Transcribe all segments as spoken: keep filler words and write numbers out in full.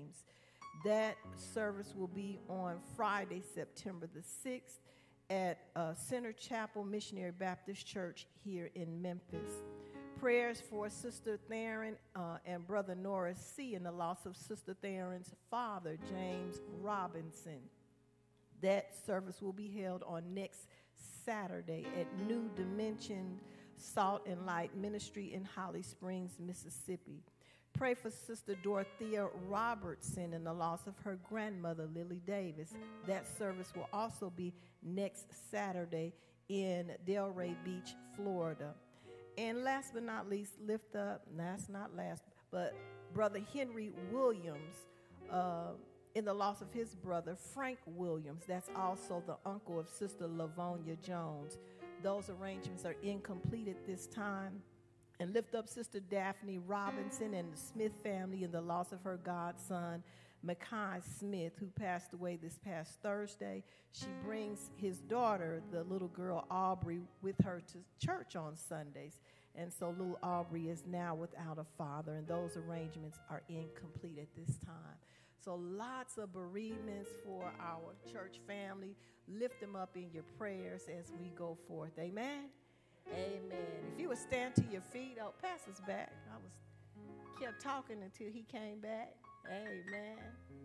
James. That service will be on Friday, September the sixth at uh, Center Chapel Missionary Baptist Church here in Memphis. Prayers for Sister Theron uh, and Brother Norris C. in the loss of Sister Theron's father, James Robinson. That service will be held on next Saturday at New Dimension Salt and Light Ministry in Holly Springs, Mississippi. Pray for Sister Dorothea Robertson and the loss of her grandmother, Lily Davis. That service will also be next Saturday in Delray Beach, Florida. And last but not least, lift up, that's not last, but Brother Henry Williams, uh, in the loss of his brother, Frank Williams. That's also the uncle of Sister Lavonia Jones. Those arrangements are incomplete at this time. And lift up Sister Daphne Robinson and the Smith family in the loss of her godson, Mackay Smith, who passed away this past Thursday. She brings his daughter, the little girl Aubrey, with her to church on Sundays. And so little Aubrey is now without a father, and those arrangements are incomplete at this time. So lots of bereavements for our church family. Lift them up in your prayers as we go forth. Amen? Amen. If you would stand to your feet, oh, pass us back. I was kept talking until he came back. Amen.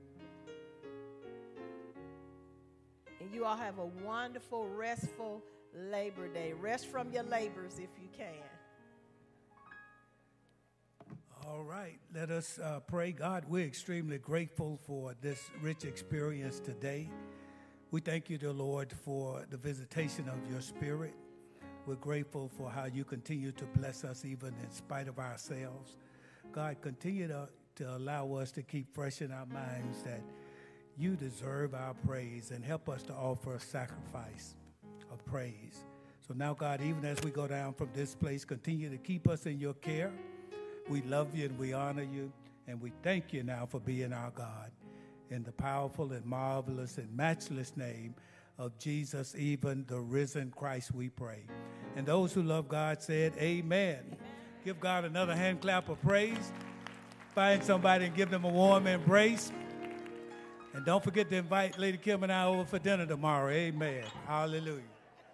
And you all have a wonderful, restful Labor Day. Rest from your labors if you can. All right, let us uh, pray. God, we're extremely grateful for this rich experience today. We thank you, dear Lord, for the visitation of your Spirit. We're grateful for how you continue to bless us even in spite of ourselves. God, continue to, to allow us to keep fresh in our minds that you deserve our praise, and help us to offer a sacrifice of praise. So now, God, even as we go down from this place, continue to keep us in your care. We love you and we honor you, and we thank you now for being our God. In the powerful and marvelous and matchless name of Jesus, even the risen Christ, we pray. And those who love God said, amen. Amen. Give God another hand clap of praise. Find somebody and give them a warm embrace. And don't forget to invite Lady Kim and I over for dinner tomorrow. Amen. Hallelujah.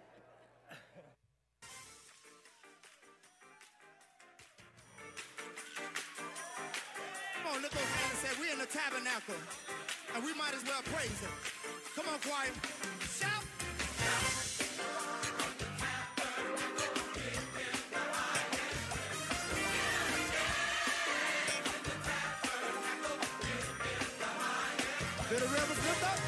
Come on, look those hands and say, we're in the tabernacle, and we might as well praise him. Come on, choir. Shout. Did the rivers lift up?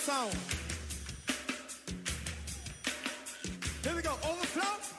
song. Here we go. Overflow.